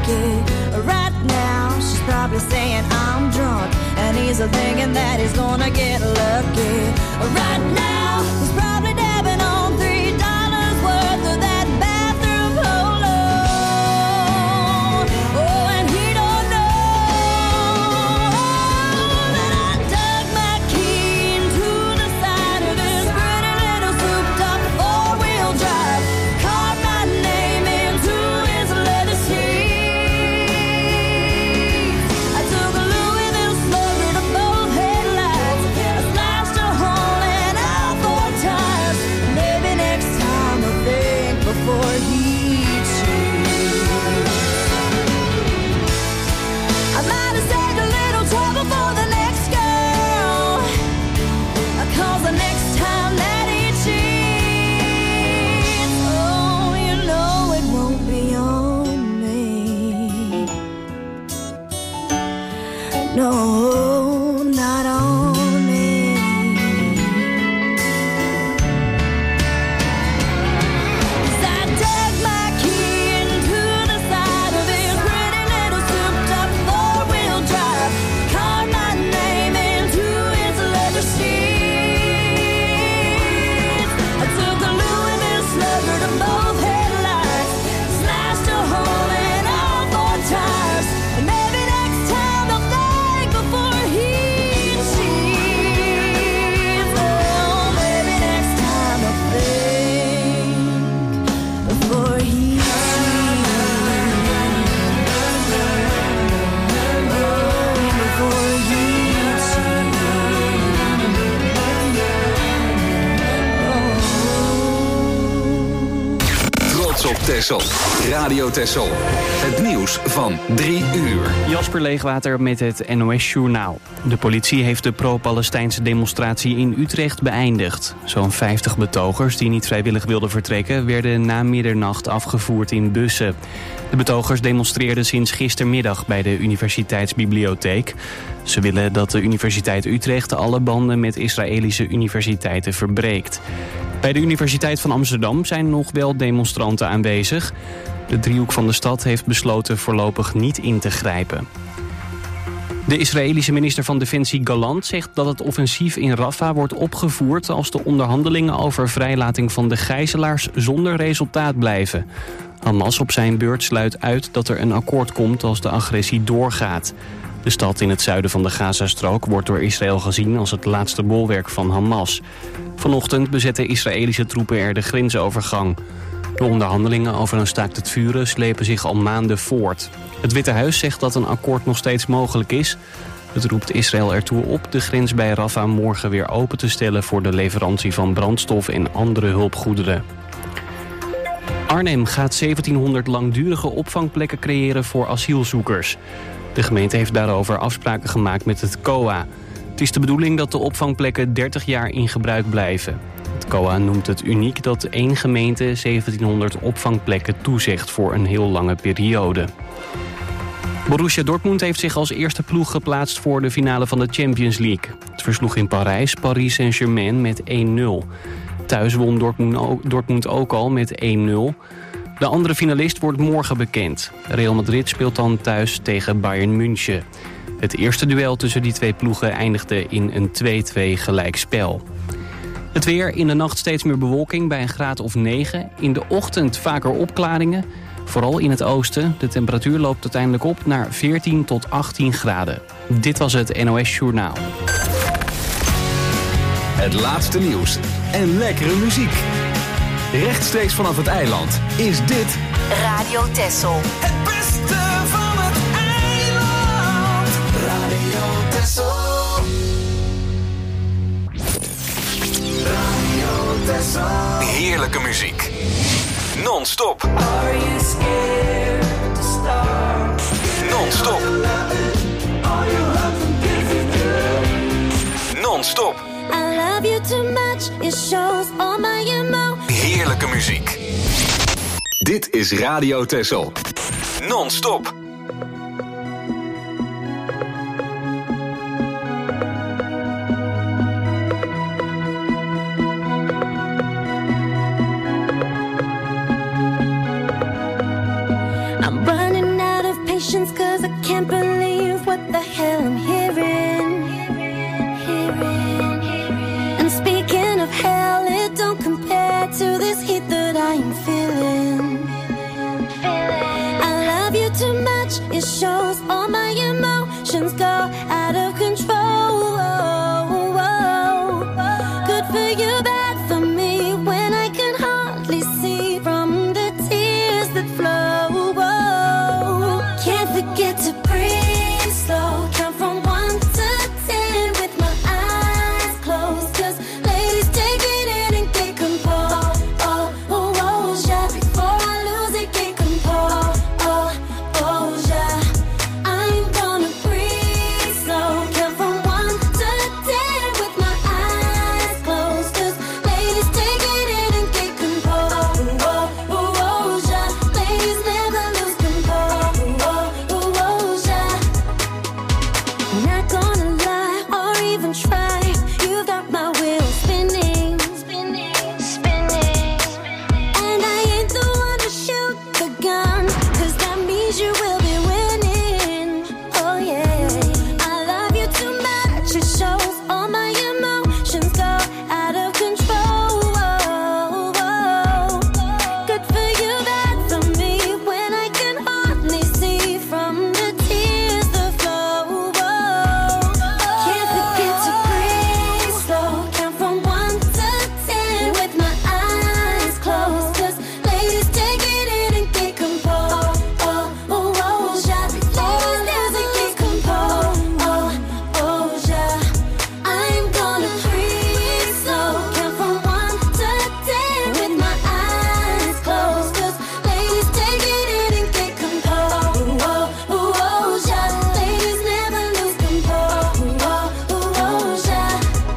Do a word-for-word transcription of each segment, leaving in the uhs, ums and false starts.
lucky. Right now, she's probably saying I'm drunk, and he's thinking that he's gonna get lucky. Right now, he's probably dabbing on three dollars worth of that bathroom polo. Oh, and he don't know that I dug my key into the side of this pretty little souped-up four-wheel drive, carved my name into his leather seat. I took a Louisville slugger to both headlights. I slashed a hole in all four tires. Maybe next time I'll think before he cheats. I might have saved a little trouble for the next girl, 'cause the next time that he cheats, oh, you know it won't be on me. No, not on me. 'Cause I dug my key into the side of his pretty little souped-up four-wheel drive, carved my name into his leather seat. I took a Louisville slugger to both headlights, slashed a hole in all four tires, and maybe next time I'll think before he cheats. Oh, maybe next time I'll think before he cheats. Oh, before he Trots op Texel. Radio Texel. Het nieuws van drie uur. Jasper Leegwater met het N O S-journaal. De politie heeft de pro-Palestijnse demonstratie in Utrecht beëindigd. Zo'n vijftig betogers die niet vrijwillig wilden vertrekken werden na middernacht afgevoerd in bussen. De betogers demonstreerden sinds gistermiddag bij de Universiteitsbibliotheek. Ze willen dat de Universiteit Utrecht alle banden met Israëlische universiteiten verbreekt. Bij de Universiteit van Amsterdam zijn nog wel demonstranten aanwezig. De driehoek van de stad heeft besloten voorlopig niet in te grijpen. De Israëlische minister van Defensie Gallant zegt dat het offensief in Rafah wordt opgevoerd als de onderhandelingen over vrijlating van de gijzelaars zonder resultaat blijven. Hamas op zijn beurt sluit uit dat er een akkoord komt als de agressie doorgaat. De stad in het zuiden van de Gazastrook wordt door Israël gezien als het laatste bolwerk van Hamas. Vanochtend bezetten Israëlische troepen er de grensovergang. De onderhandelingen over een staakt het vuren slepen zich al maanden voort. Het Witte Huis zegt dat een akkoord nog steeds mogelijk is. Het roept Israël ertoe op de grens bij Rafah morgen weer open te stellen voor de leverantie van brandstof en andere hulpgoederen. Arnhem gaat zeventienhonderd langdurige opvangplekken creëren voor asielzoekers. De gemeente heeft daarover afspraken gemaakt met het C O A. Het is de bedoeling dat de opvangplekken dertig jaar in gebruik blijven. Het C O A noemt het uniek dat één gemeente zeventienhonderd opvangplekken toezegt voor een heel lange periode. Borussia Dortmund heeft zich als eerste ploeg geplaatst voor de finale van de Champions League. Het versloeg in Parijs Paris Saint-Germain met één nul. Thuis won Dortmund ook, Dortmund ook al met één nul. De andere finalist wordt morgen bekend. Real Madrid speelt dan thuis tegen Bayern München. Het eerste duel tussen die twee ploegen eindigde in een twee-twee gelijkspel. Het weer, in de nacht steeds meer bewolking bij een graad of negen. In de ochtend vaker opklaringen, vooral in het oosten. De temperatuur loopt uiteindelijk op naar veertien tot achttien graden. Dit was het N O S-journaal. Het laatste nieuws en lekkere muziek. Rechtstreeks vanaf het eiland is dit Radio Texel. Het beste van het eiland. Radio Texel. Radio Texel. heerlijke muziek. Non-stop. Are you scared to start? Non-stop. All you have to give is good. Non-stop. I love you too much, it shows all my emotions. Heerlijke muziek. Dit is Radio Texel. Non-stop. I'm running out of emotions, cause I can't believe what the hell I'm hearing. Hearing. And speaking of hell, it don't compare to this heat that I am feeling. I love you too much, it shows all my emotions go out of control. Good for you, bad for me, when I can hardly see from the tears that flow. Can't forget to breathe slow, count from one to ten with my eyes closed, cause ladies take it in and get composed. Oh, oh, oh, yeah, before I lose it, get composed. Oh, oh, yeah, I'm gonna breathe slow, count from one to ten with my eyes closed, cause ladies take it in and get composed. Oh, oh, oh, yeah, ladies never lose composed. Oh, oh, oh, yeah. Not gonna lie or even try, you got my wheels spinning, spinning, spinning. And I ain't the one to shoot the gun, cause that means you will be winning. Oh yeah, I love you too much, it shows all my emotions go out of control. Good for you, bad for me, when I can hardly see from the tears that flow. Can't forget to breathe slow, count from one to ten with my eyes closed, cause ladies take it in and get composed. Oh, oh, oh, yeah, before I lose it, get composed. Oh, oh, yeah, I'm gonna breathe slow, count from one to ten with my eyes closed, cause ladies take it in and get composed. Oh, oh, oh, yeah, ladies never lose composed. Oh, oh, oh, yeah.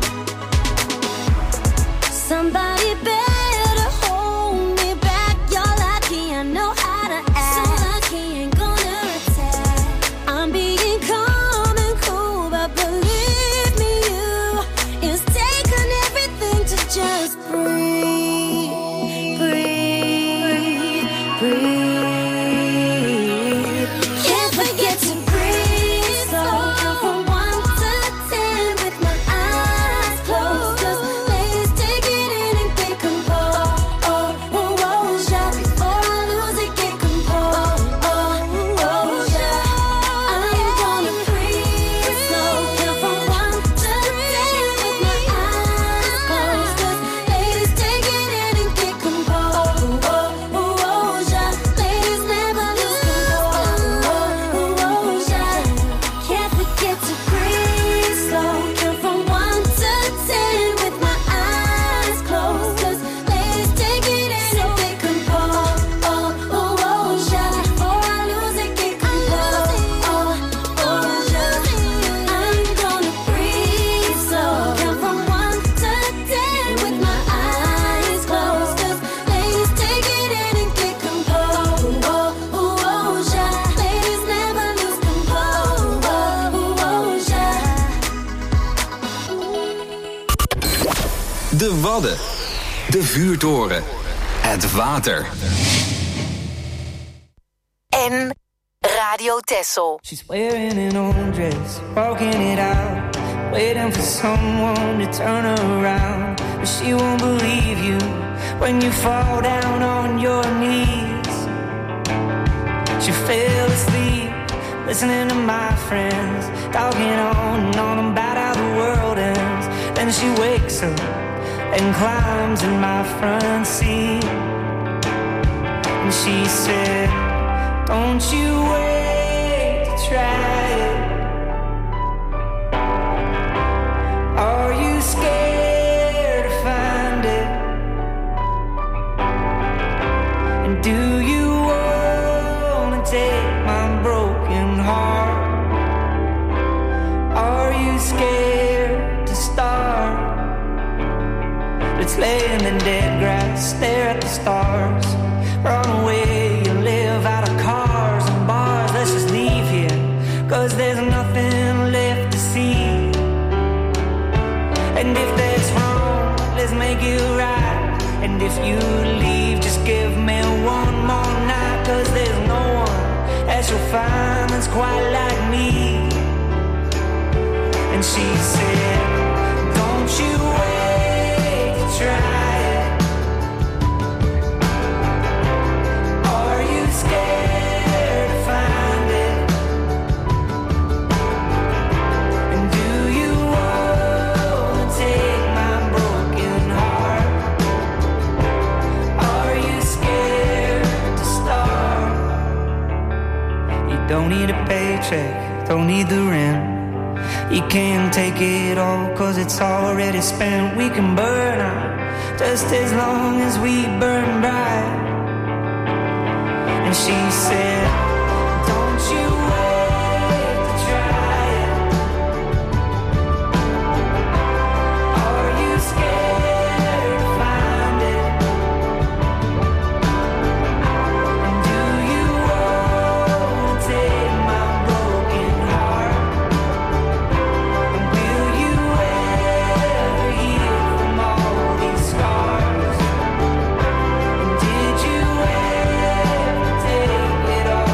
Somebody better hold me back. You're lucky I know how to act. So lucky ain't gonna attack. I'm being calm and cool, but believe me, you, it's taken everything to just breathe, breathe, breathe. Can't forget to breathe slow, count from one to ten with my eyes closed, cause ladies take it in and get composed. Oh, oh, oh, yeah, before I lose it, get composed. Oh, oh, yeah, I'm gonna breathe slow, count from one to ten with my eyes closed, cause ladies take it in and get composed. Oh, oh, oh, yeah, ladies never lose composed. Oh, oh, oh, yeah, can't forget to breathe slow, count from one to ten with my eyes closed, cause ladies take it in and get composed. Oh, oh, oh, yeah, before I lose it, get composed. Oh, oh, yeah, I'm gonna breathe slow, count from one to ten with my eyes closed, cause ladies take it in and get composed. Oh, oh, oh, yeah, ladies never lose composed. Oh, oh, oh, yeah. De Wadden. De vuurtoren. Het water. En Radio Texel. She's wearing an old dress, walking it out, waiting for someone to turn her around. But she won't believe you when you fall down on your knees. She fell asleep, listening to my friends, talking on and on about how the world ends. Then she wakes up and climbs in my front seat. And she said, don't you wait to try it. Are you scared to find it? And do you wanna take my broken heart? Are you scared to start? Let's lay in the dead grass, stare at the stars, run away, you live out of cars and bars. Let's just leave here, cause there's nothing left to see. And if that's wrong, let's make it right. And if you leave, just give me one more night, cause there's no one else you'll find. find that's quite like me. And she said, don't you wait to try it. Are you scared to find it? And do you want to take my broken heart? Are you scared to start? You don't need a paycheck, don't need the rent. You can't take it all cause it's already spent. We can burn out just as long as we burn bright. And she said, don't you wait to try it. Are you scared to find it? And do you want to take my broken heart? Did you ever take it all?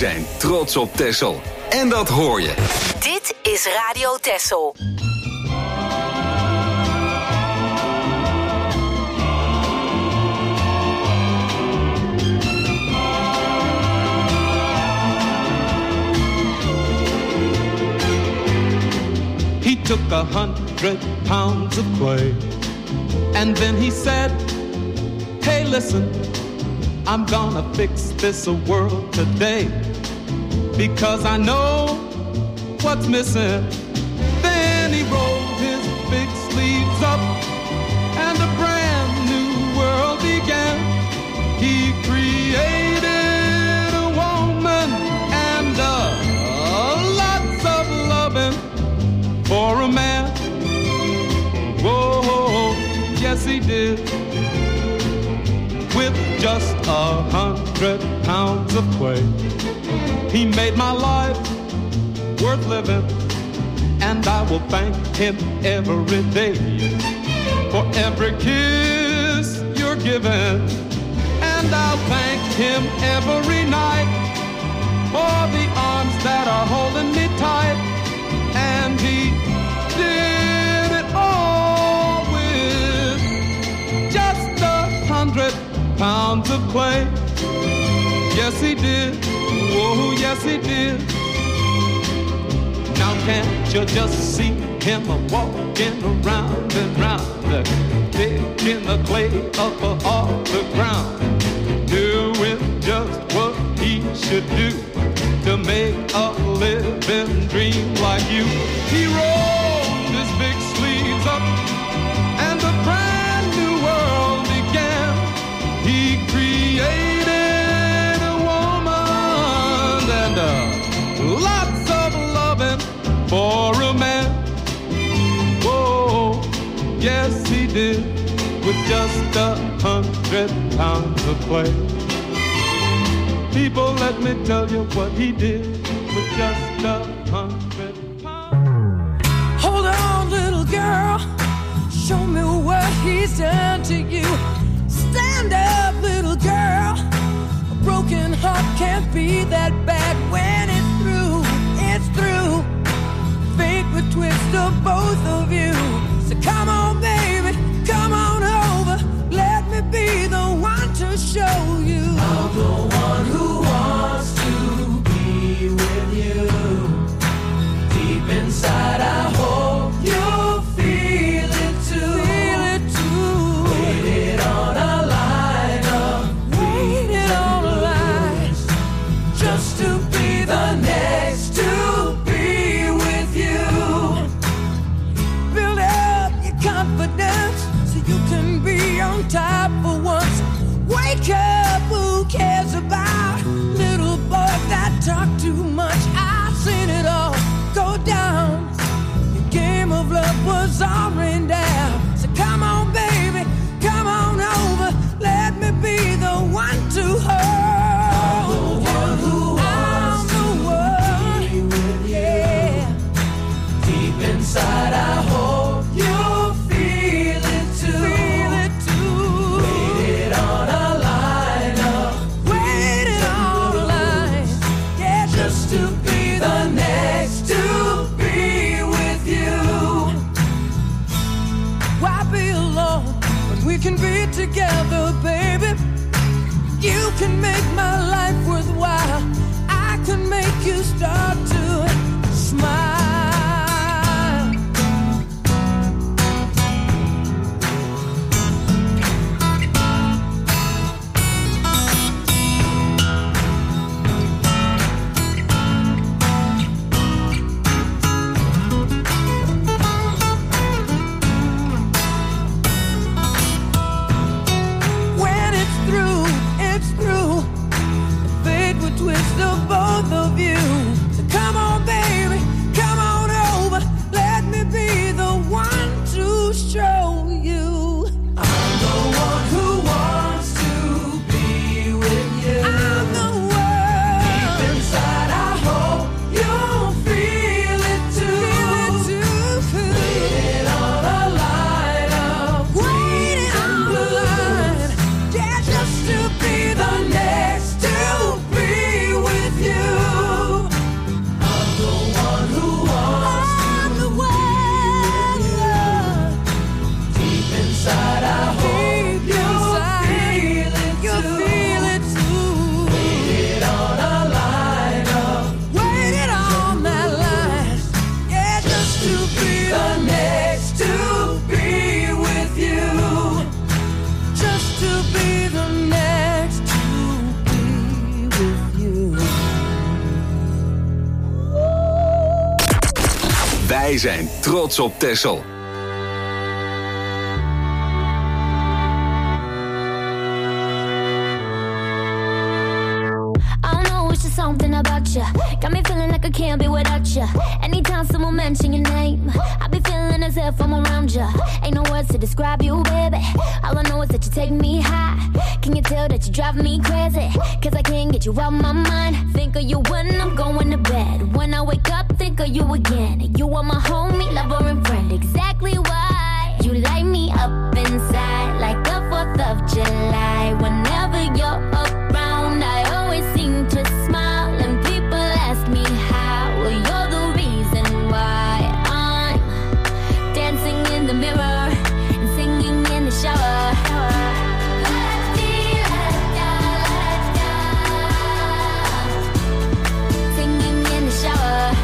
zijn trots op Texel. En dat hoor je. Dit is Radio Texel. He took a hundred pounds of clay, and then he said, hey, listen, I'm gonna fix this world today, because I know what's missing. Then he rolled his big sleeves up, and a brand new world began. He created a woman and uh, lots of loving for a man. Whoa, yes he did. With just a hundred pounds of clay, he made my life worth living, and I will thank him every day for every kiss you're giving, and I'll thank him every night for the arms that are holding me tight. And he did it all with just a hundred pounds of clay. Yes, he did. Oh, yes, he did. Now can't you just see him walking around and round, picking the clay up off the ground, doing just what he should do to make a living dream like you. He rolled his big sleeves up, and a brand new world began. He created a woman and uh, lots of loving for a man. Whoa, yes he did, with just a hundred pounds of clay. People, let me tell you what he did with just a hundred pounds. Hold on, little girl, show me what he's done to you. Stand up, little girl, a broken heart can't be that bad. When it's through, it's through. Fate would twist of both of you. So come on, baby, come on over. Let me be the one to show you. I'm the one who wants to be with you. Deep inside, I hope you feel it too. Feel it too. Waited on a line of waited on a line just to be Wij zijn trots op Texel. Something about you got me feeling like I can't be without you. Anytime someone mention your name, I be feeling as if I'm around you. Ain't no words to describe you, baby. All I know is that you take me high. Can you tell that you drive me crazy? Cause I can't get you out my mind. Think of you when I'm going to bed. When I wake up, think of you again. You are my homie, lover and friend. Exactly why you light me up inside like the fourth of July. Whenever you're around, I always seem to smile and people ask me how. Well, you're the reason why I'm dancing in the mirror and singing in the shower. Singing in the shower.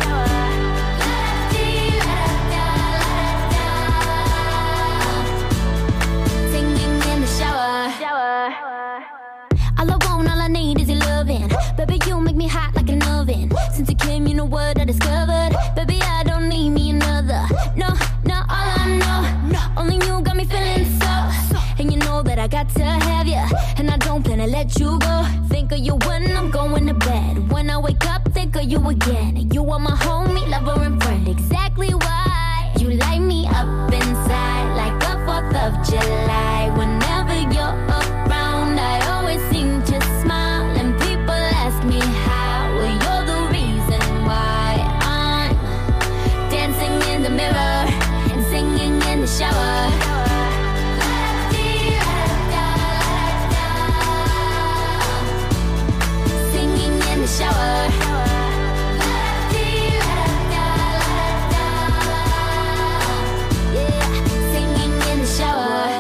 Singing in the shower. All I want, all I need is your loving. Baby, you make me hot like an oven. Since you came, you know what I discovered. Baby, I don't need me another. No, no, all I know, only you got me feeling so. And you know that I got to have you, and I don't plan to let you go. Think of you when I'm going to bed. When I wake up, think of you again. You are my homie, lover and friend. Exactly why you light me up inside like the fourth of July. Whenever you're around, I always seem to smile and people ask me how. Well, you're the reason why I'm dancing in the mirror and singing in the shower. Singing in the shower. Yeah, singing in the shower.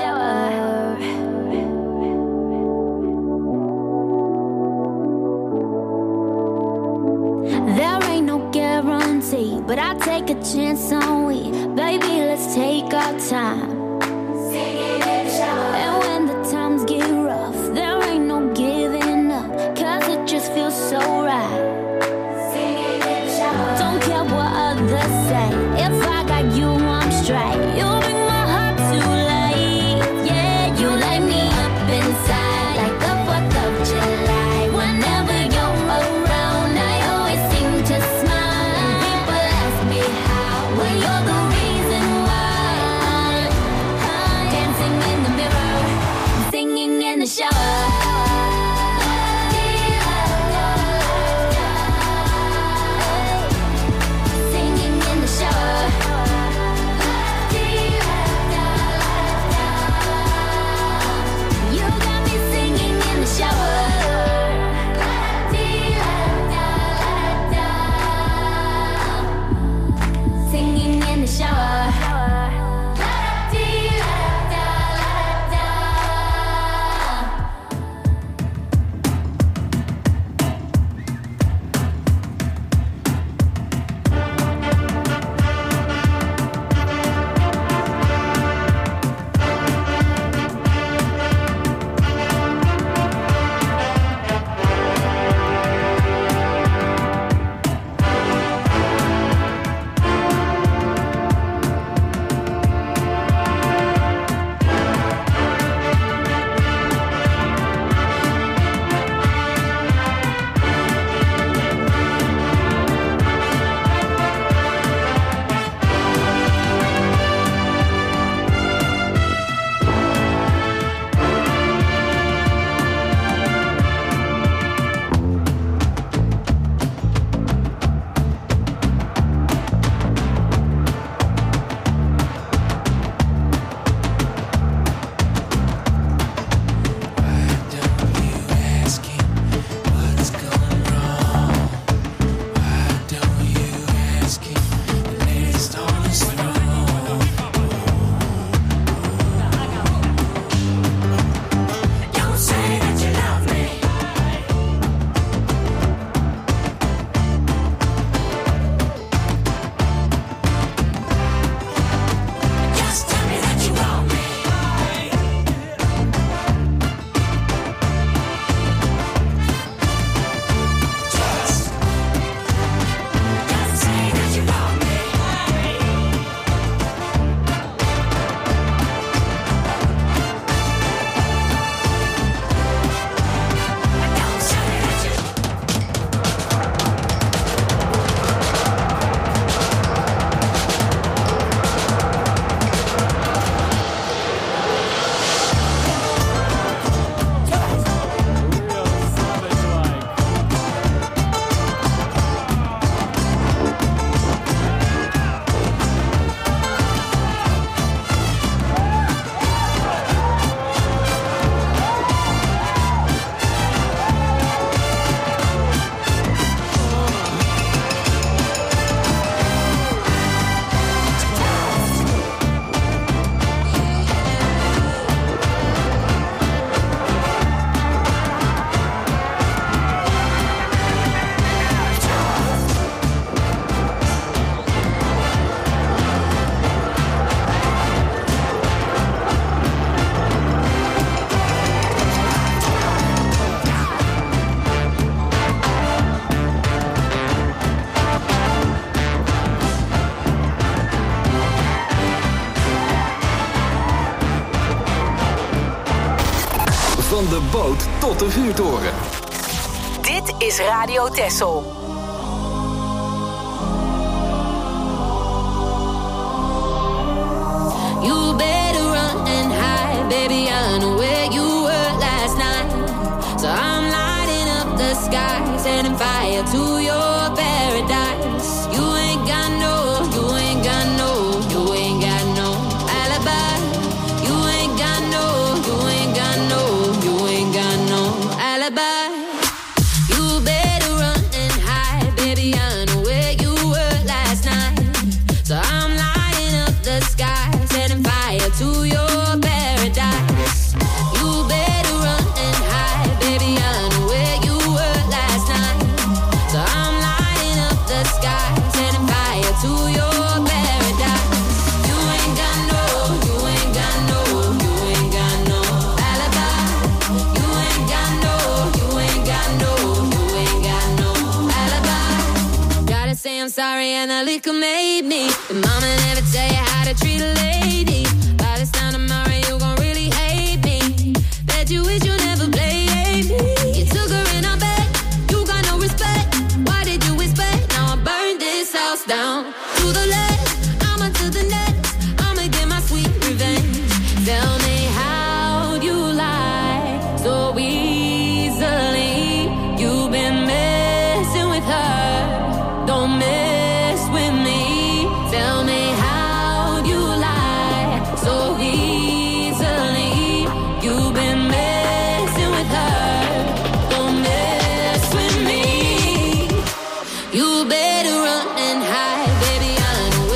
There ain't no guarantee, but I'll take a chance on we. Baby, let's take our time. And when the times get rough, there ain't no giving up, cause it just feels so right. Don't care what others say, if I got you, I'm straight. You bring my heart to life, yeah. You light me up inside like the fourth of July. Whenever you're around, I always seem to smile and people ask me how. Well, you're the reason why I'm dancing in the mirror and singing in the shower. Singing in the shower. Van de boot tot de vuurtoren. Dit is Radio Texel. You better run and hide, baby, I know where you were last night. So I'm lighting up the sky, setting fire to your paradise. You ain't got no, you ain't got no, you ain't got no alibi. You ain't got no, you ain't got no, you ain't got no alibi. You better run and hide, baby, I know where you were last night. So I'm lighting up the sky, setting fire to your paradise. You better run and hide, baby, I know where you were last night. So I'm lighting up the sky, setting fire to your paradise. You ain't got no, you ain't got no, you ain't got no alibi. You ain't got no, you ain't got no, you ain't got no alibi. Gotta say I'm sorry and the liquor made me. But mama never tell you how to treat a lady. By this time tomorrow you gon' really hate me. Bet you wish you never played me. You took her in her bed, you got no respect. Why did you expect? Now I burned this house down to the left, I'ma to the next. I'ma get my sweet revenge. Tell me how you lie so easily. You've been messing with her, don't mess with me. Tell me how you lie so easily. You've been messing with her, don't mess with me. You better run and hide, baby, I know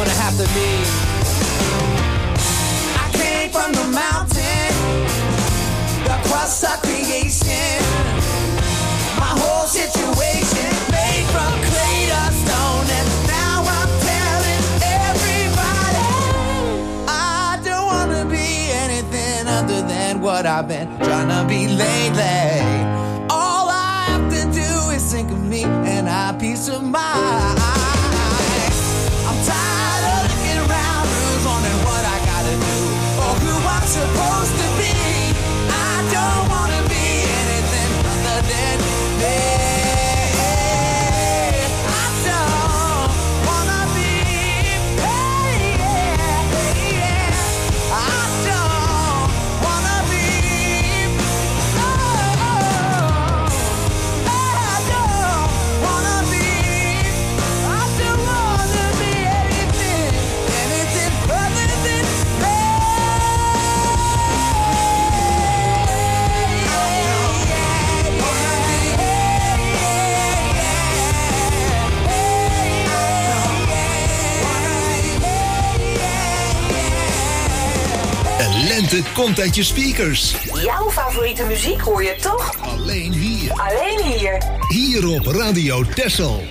gonna have to be. I came from the mountain, the crust of creation. My whole situation made from clay to stone, and now I'm telling everybody I don't wanna be anything other than what I've been trying to be lately. All I have to do is think of me and I peace of mind. I'm tired of looking around, who's wondering what I gotta do or who I'm supposed to be. I don't wanna be anything other than me. I don't wanna be, hey, yeah, yeah. I don't wanna be, oh, I don't wanna be, I don't wanna be anything, anything other than me. Lente komt uit je speakers. Jouw favoriete muziek hoor je toch? Alleen hier. Alleen hier. Hier op Radio Texel.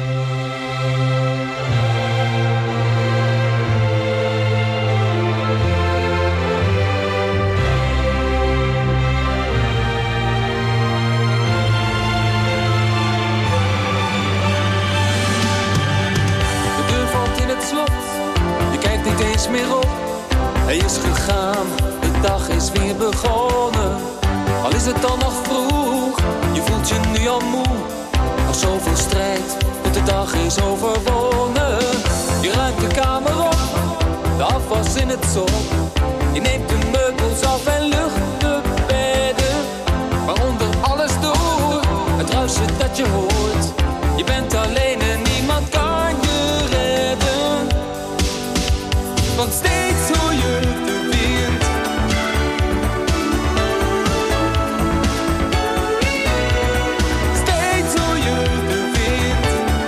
De deur valt in het slot. Je kijkt niet eens meer op. Hij is gegaan, de dag is weer begonnen. Al is het dan nog vroeg, je voelt je nu al moe. Al zoveel strijd, tot de dag is overwonnen. Je ruimt de kamer op, de afwas in het zon. Je neemt de meubels af en lucht de bedden. Maar onder alles door, het ruisen dat je hoort. Je bent alleen en niemand kan je redden. Want steeds hoor je de wind. Steeds hoor je de wind.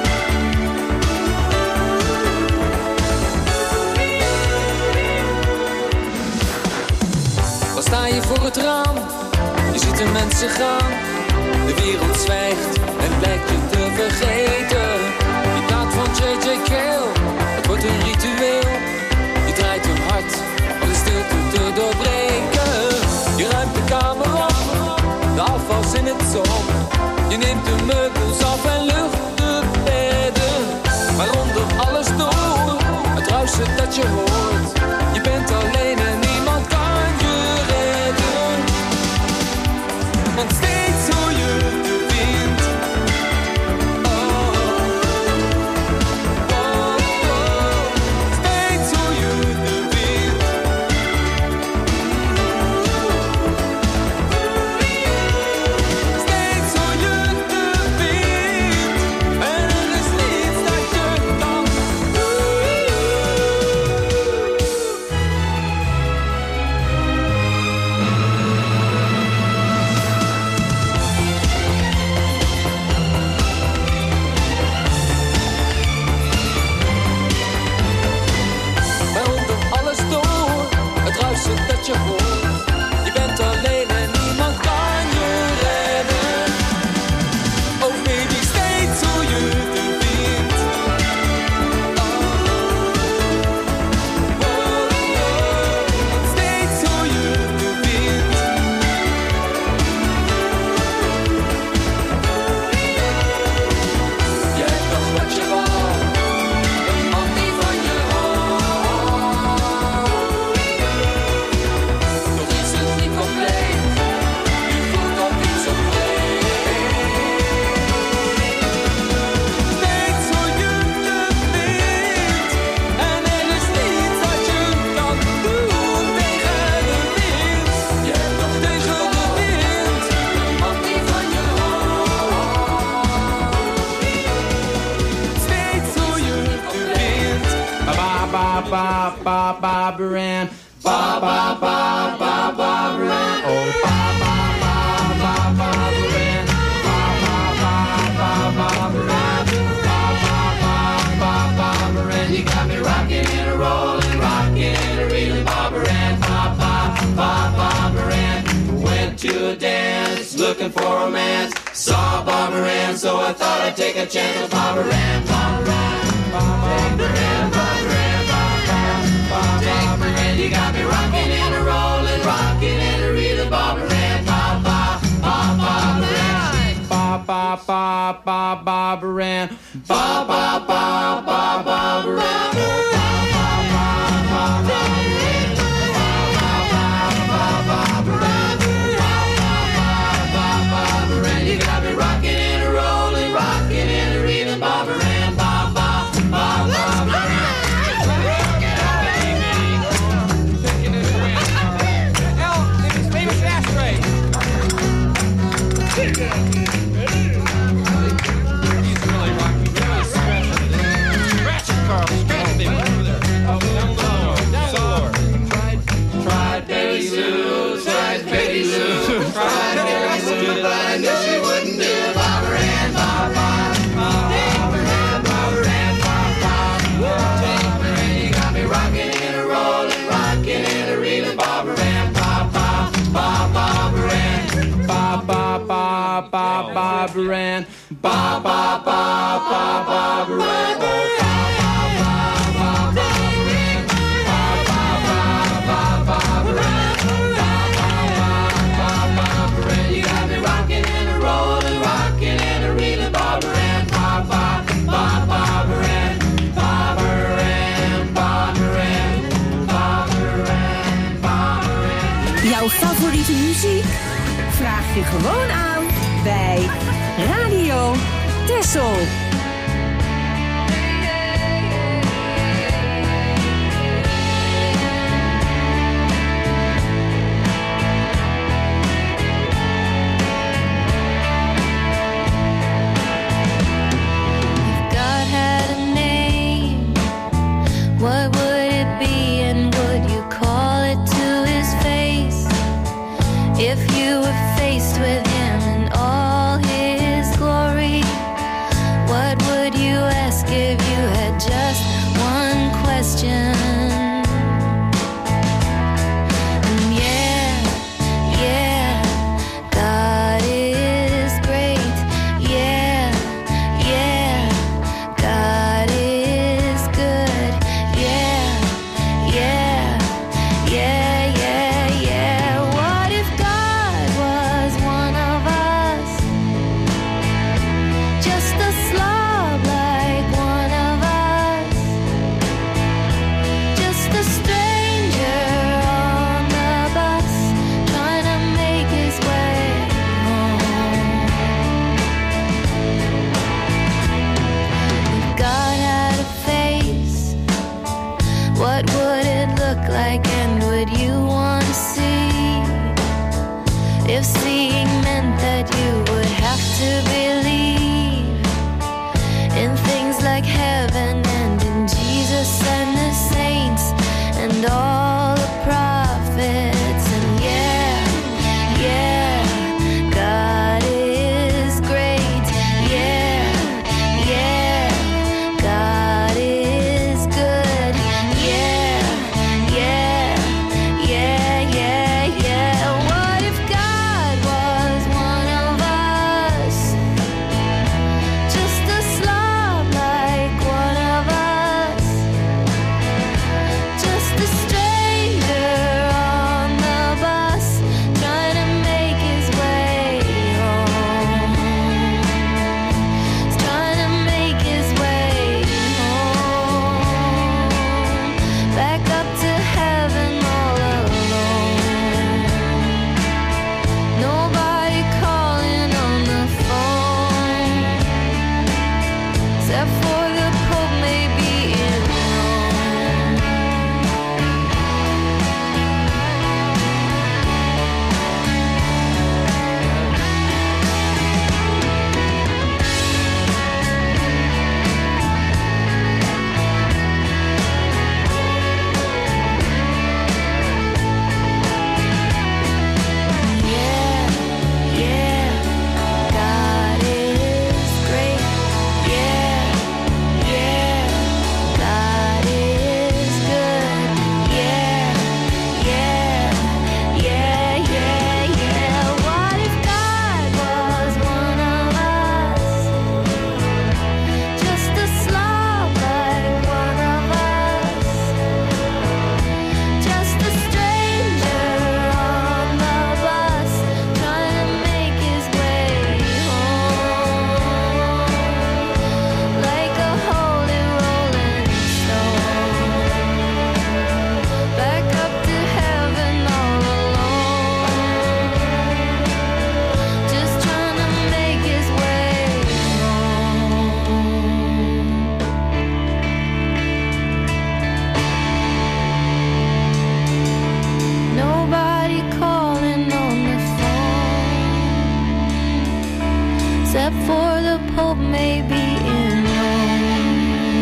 Dan sta je voor het raam, je ziet de mensen gaan. De wereld zwijgt en blijkt je te vergeten. Die plaat van J J Cale, het wordt een ritueel. Je draait hem hard om de stilte te doorbreken. Je ruimt de kamer op, de afwas in het zon. Je neemt de meubels af en lucht de bedden. Maar onder alles door, het ruisen dat je hoort. Je bent alleen en niemand kan je redden. Want steeds hoor je de wind. Oh, oh, oh. Steeds hoor je de wind. Steeds hoor je de wind. En er is niets dat je kan doen. Maar onder alles door, het ruisen dat je hoort. Je bent alleen en niemand kan je redden. Oh baby, steeds hoor je de wind. Oh, oh, oh. Steeds hoor je de wind. Je hebt nog wat je wou, een man die van je houdt. Nog is het niet compleet, je voelt nog niet zo breed. Steeds hoor je de wind, en er is niets dat je kan doen tegen de wind. Je hebt nog tegen de wind, een man die van je houdt. Steeds hoor je de wind. Ba ba ba ba ba Baran. Ba ba ba ba ba Baran. Oh ba ba ba ba ba Baran. Ba ba ba ba ba Baran. Ba ba ba ba ba Baran. You got me rocking. looking for romance. Saw Barbara Ann, so I thought I'd take a chance with Barbara Ann. Barbara Ann, Barbara Ann, Barbara Ann, Barbara Ann. You got me rocking and a rolling, rocking and a reeling. Barbara Ann, ba ba ba Barbara Ann, ba ba ba ba Barbara Ann, ba ba ba ba Barbara Ann. You got me rocking and a rolling, rocking and a reeling. Barbara Ann, ba ba ba Barbara Ann. Famous ashtray. He's really rocking. Scratch it, Carl. Scratch it, baby. Over there. Oh, down low. Down lower. Tried, tried Betty Lou, tried Betty Lou, tried Betty Lou, but I knew she wouldn't do it. Barbara Ann, ba ba ba Barbara Ann, Barbara Ann, ba ba Barbara Ann. You got me rocking and a rolling, rocking and a reeling. Barbara Ann, ba ba ba Barbara Ann, ba ba ba ba Barbara Ann, ba ba ba ba Barbara Ann. Jouw favoriete muziek? Vraag je gewoon aan bij Radio Texel. What would it be and would you call it to his face? If you were faced with him in all his glory, what would you ask if you had just one question? And yeah, yeah, God is great. Yeah, yeah, God is good. Yeah, yeah, yeah, yeah, yeah. What if God was one of us? Just a slob like one of us. Just a stranger on the bus, trying to make his way home. If God had a face, what would it look like and would you want to see? If seeing meant that you would have to believe in things like heaven and in Jesus and the saints and all the prophets. And yeah, yeah, God is great. Yeah, yeah, God is good. Yeah, yeah, yeah, yeah, yeah. What if God was one of us? hope may be in Rome.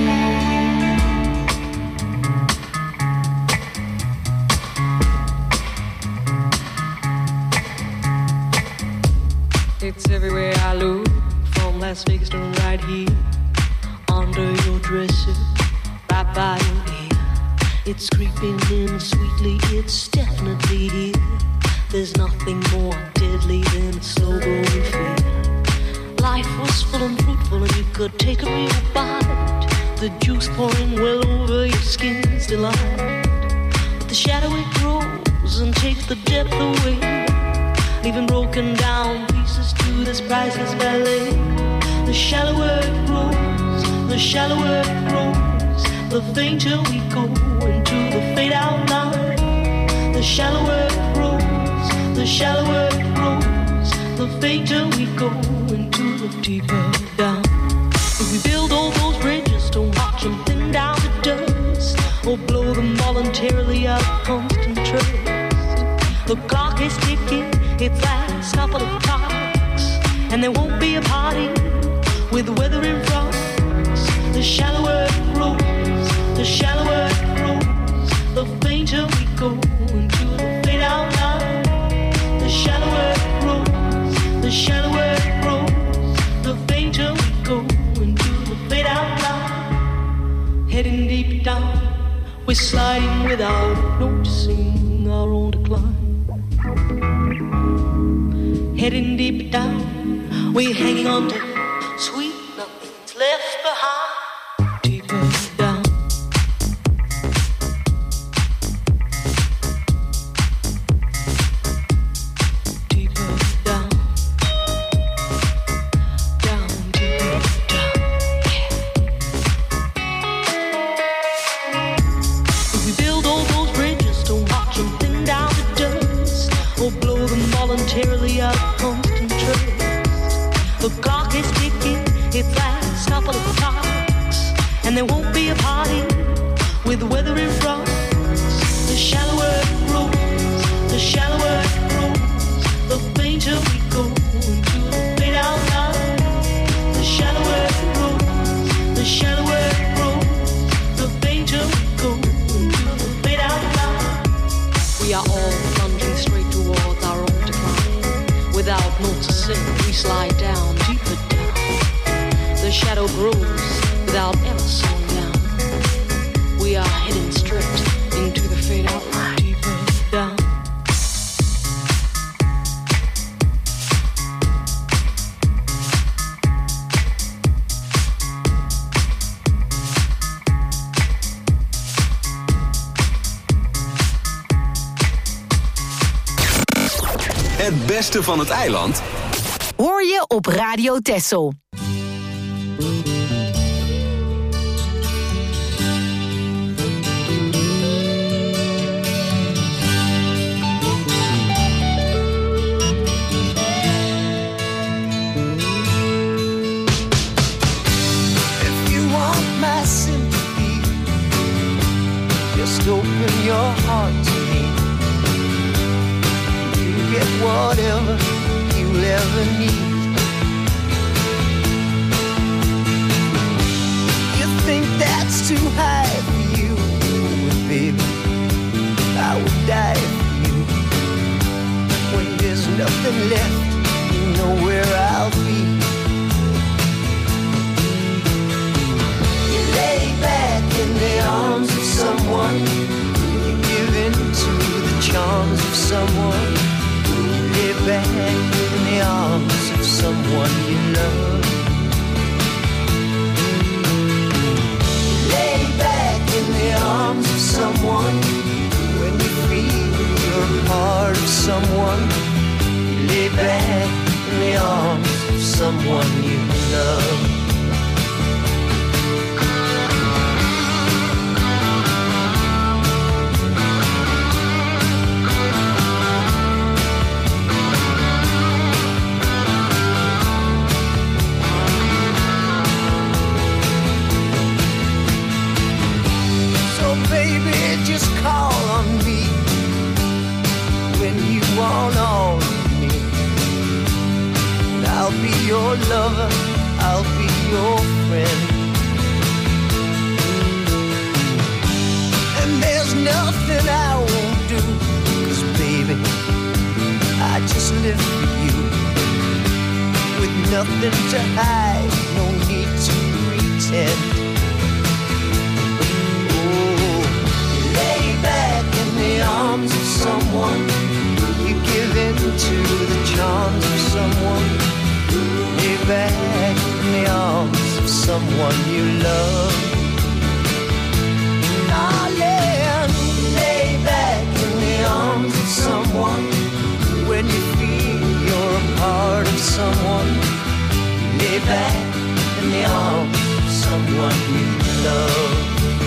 It's everywhere I look, from Las Vegas to right here, under your dresser, right by your ear. It's creeping in sweetly, it's definitely here. There's nothing more deadly than a slow-growing fear. Life was full and fruitful and you could take a real bite. The juice pouring well over your skin's delight. But the shadow it grows and takes the depth away, leaving broken down pieces to this priceless ballet. The shallower it grows, the shallower it grows, the fainter we go into the fade-out line. The shallower it grows, the shallower it grows, the fainter we go into the deeper down. If we build all those bridges, don't watch them thin down to dust, or blow them voluntarily out of constant trust. The clock is ticking, its last couple of clocks, and there won't be a party with the weather in front. The shallower it grows, the shallower it grows, the fainter we go into the fade-out line. The shallower it grows, the shallower it grows, the fainter we go into the fade-out line. Heading deep down, we're sliding without noticing our own decline. Heading deep down, we're hanging on to sweet nothing's left behind. Deeper down. Deeper down. Down, deeper down. Yeah. If we build all those bridges, don't watch them thin down to dust, or blow them voluntarily out of constant trust. The clock is ticking, its last couple of clocks, and there won't be a party with the weather in front. The shallower it grows, the shallower it grows, the fainter we go into the fade-out line. The shallower it grows, the shallower it grows, the fainter we go into the fade-out line. We are all plunging straight towards our own decline. Without noticing, we slide down, deeper down. The shadow grows without ever slowing down. We are heading straight into the fade-out line. Deeper down. Het beste van het eiland hoor je op Radio Texel. If you want my sympathy, just open your heart to me. Get whatever you'll ever need. You think that's too high for you, well, baby, I would die for you. When there's nothing left, you know where I'll be. You lay back in the arms of someone, you give in to the charms of someone. Lay back in the arms of someone you love. Lay back in the arms of someone when you feel you're a part of someone. Lay back in the arms of someone you love. Baby, just call on me when you want all of me. And I'll be your lover, I'll be your friend. And there's nothing I won't do, 'cause baby, I just live for you. With nothing to hide, no need to pretend. Oh, lay back in the arms of someone. You give in to the charms of someone. Lay back in the arms of someone you love. Oh yeah, lay back in the arms of someone. When you feel you're a part of someone, lay back in the arms of someone you love.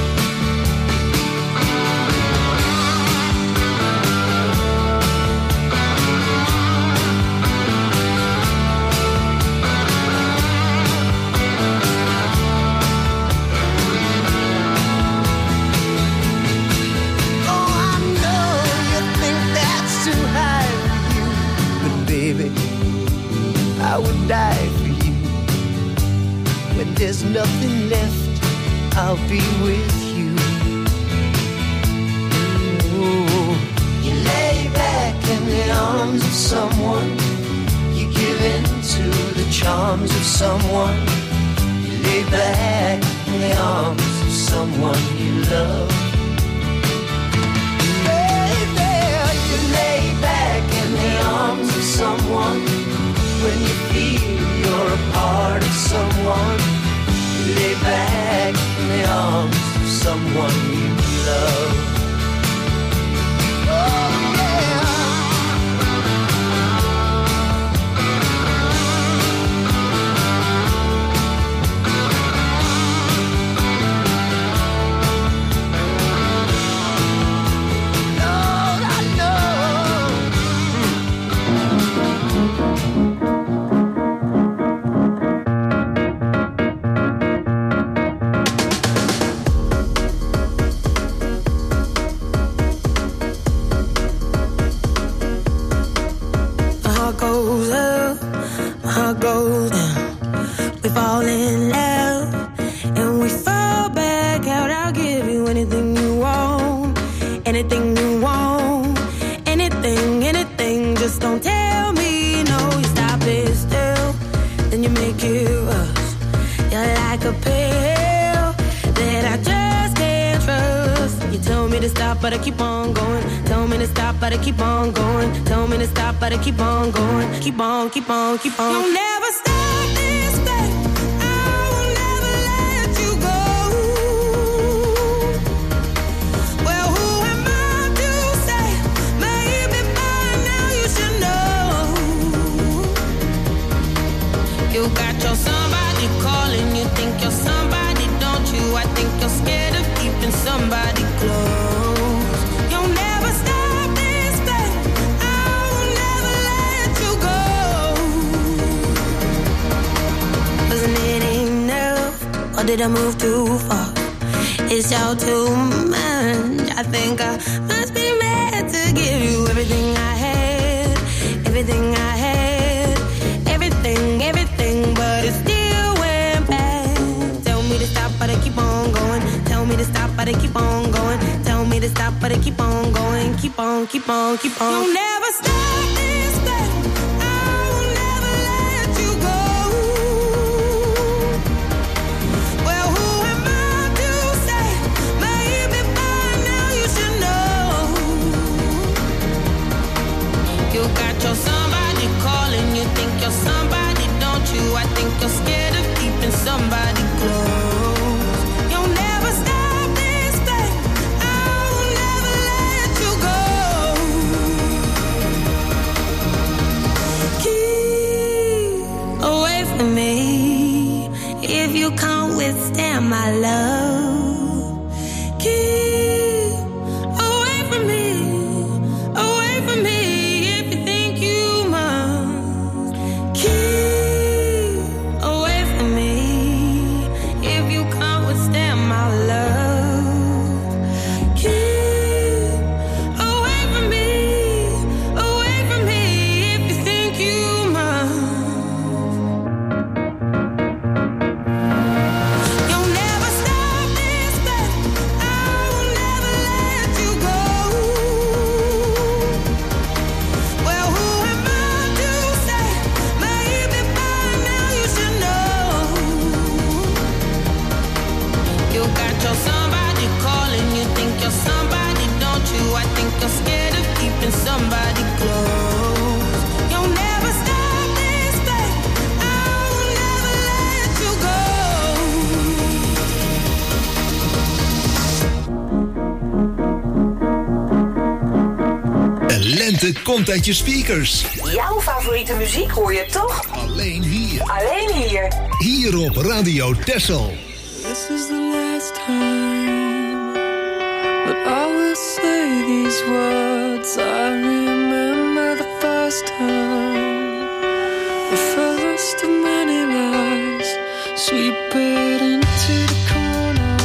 I would die for you. When there's nothing left, I'll be with you. Ooh. You lay back in the arms of someone. You give in to the charms of someone. You lay back in the arms of someone you love. Baby, you lay back in the arms of someone. When you feel you're a part of someone, you lay back in the arms of someone you love. Oh yeah. Lord, I know. Goes up, my heart goes down. We fall in love and we fall back out. I'll give you anything you want, anything you want, anything, anything. Just don't tell me no. You stop it still, then you make it rush. You're like a pill that I just can't trust. You tell me to stop, but I keep on going. Tell me to stop, but I keep on going. Tell me to stop, but I keep on going. Keep on, keep on, keep on. You'll never stop this thing. I will never let you go. Well, who am I to say? Maybe by now you should know. You got your somebody calling. You think you're somebody, don't you? I think you're scared of keeping somebody close. You'll never stop this thing. I will never let you go. Wasn't it enough, or did I move too far? It's all too much. I think I must be mad to give you everything I had, everything I had, everything, everything, but it still went bad. Tell me to stop, but I keep on going. Tell me to stop, but I keep on going. Tell me to stop, but I keep on going. Keep on, keep on, keep on. You'll never stop this thing. I will never let you go. Well, who am I to say? Maybe by now you should know. You got your somebody calling. You think you're somebody, don't you? I think you're scared of keeping somebody close. You'll never stop this thing. I will never let you go. you're scared of keeping somebody close. You'll never stop this pain. I will never let you go. De lente komt uit je speakers. Jouw favoriete muziek hoor je toch? Alleen hier. Alleen hier. Hier op Radio Texel. This is the last time that I will say these words. I remember the first time, the first of many lies, sweep it into the corner.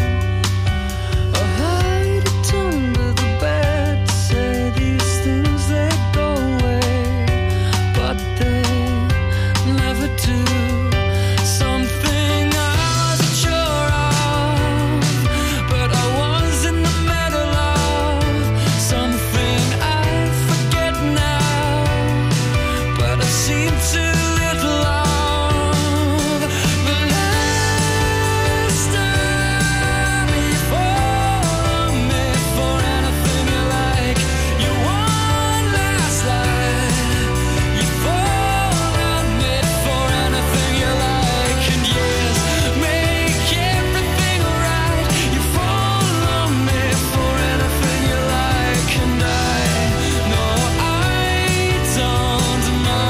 I hide it under the bed, say these things they go away, but they never do. Something I wasn't sure of, but I was in the middle of. Something I forget now, but I seem to little of. The last time you fall on me for anything you like, you won last night. You fall on me for anything you like, and yes, make everything right. You fall on me for anything you like, and I know I don't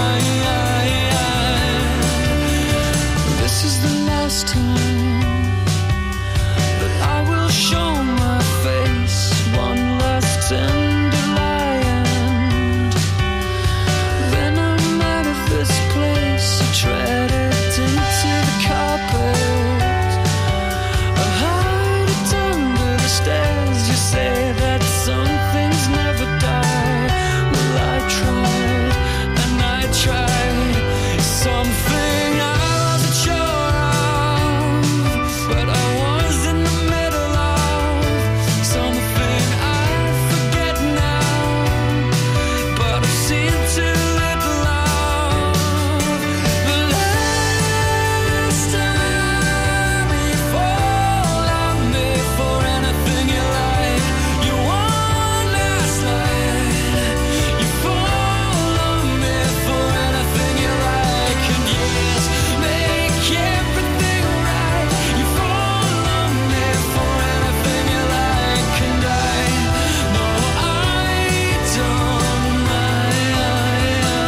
mind. This is the last time that I will show my face, one last tender lie, and then I'm out of this place. I tread it into the carpet, I hide it under the stairs. You say that some things never die. Well, I tried and I tried. Something I wasn't sure of, but I was in the middle of. Something I forget now, but I've seen too little of. The last time you fall on me for anything you like, you won last night. You fall on me for anything you like, and yes, make everything right. You fall on me for anything you like, and I know I don't mind.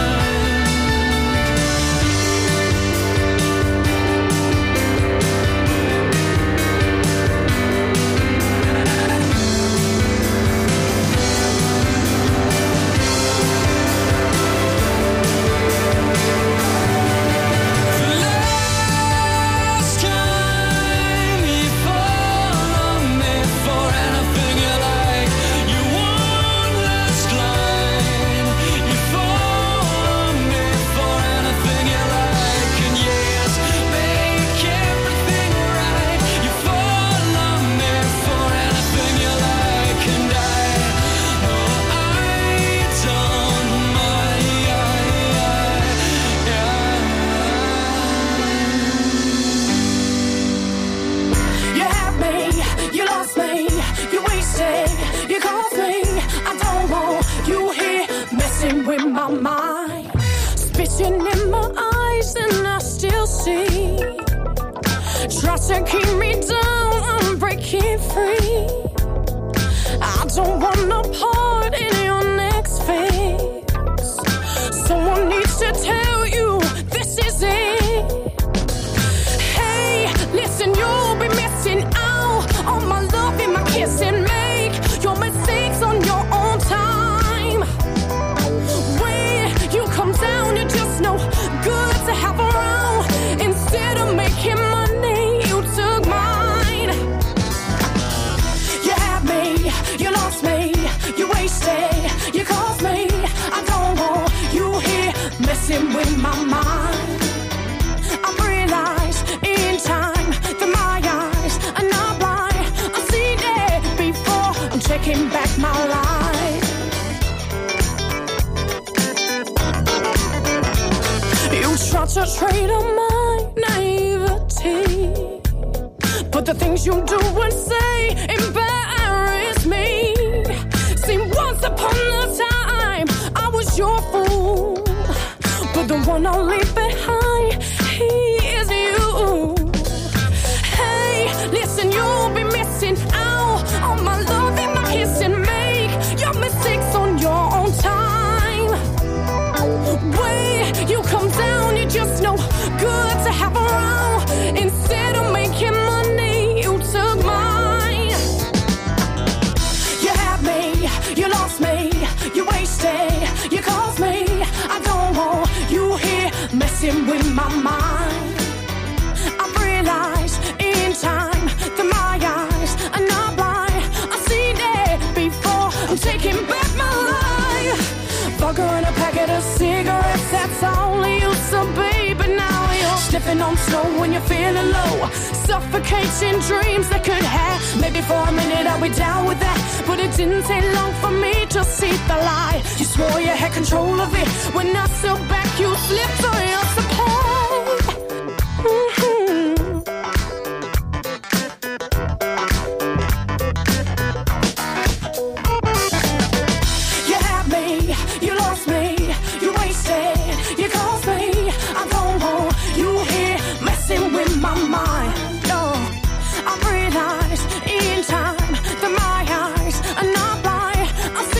The last time you fall on me for anything you like, you won last line. You fall on me for anything you like, and yes, make everything right. You fall on me for anything you like, and I know I don't mind. You had me, you lost me, you wasted, you caused me. I don't want you here messing with my mind. Spitting in my eyes and I still see. Try to keep me down, I'm breaking free. I don't want no part in your next phase. Someone needs to tell you this is it. Hey, listen, you'll be missing out on my love and my kissing. Make your mistakes on your own time. When you come down, you're just no good to have around. Instead of making money, you took mine. You had me, you lost me, you wasted, you caused me. I don't want you here messing with my mind. I realize in time that my eyes are not blind. I've seen it before, I'm taking back my life. You try to trade on my naivety, but the things you do and say embarrass me. See, one one I'll leave behind is you. Hey, listen, you'll be missing out on my love and my kiss and make your mistakes on your own time. Way you come down, you're just no good to have around. Instead of making money, you took mine. You had me, you lost me, you wasted, you caused me. I don't want you here messing with my mind. I've realized in time that my eyes are not blind. I've seen it before, I'm taking back my life. Vodka and a packet of cigarettes, that's all you used to be. But now you're sniffing on snow when you're feeling low, suffocating dreams that could have. Maybe for a minute I'll be down with that, but it didn't take long for me to see the lie. You swore you had control of it. When I stood back, you slipped on your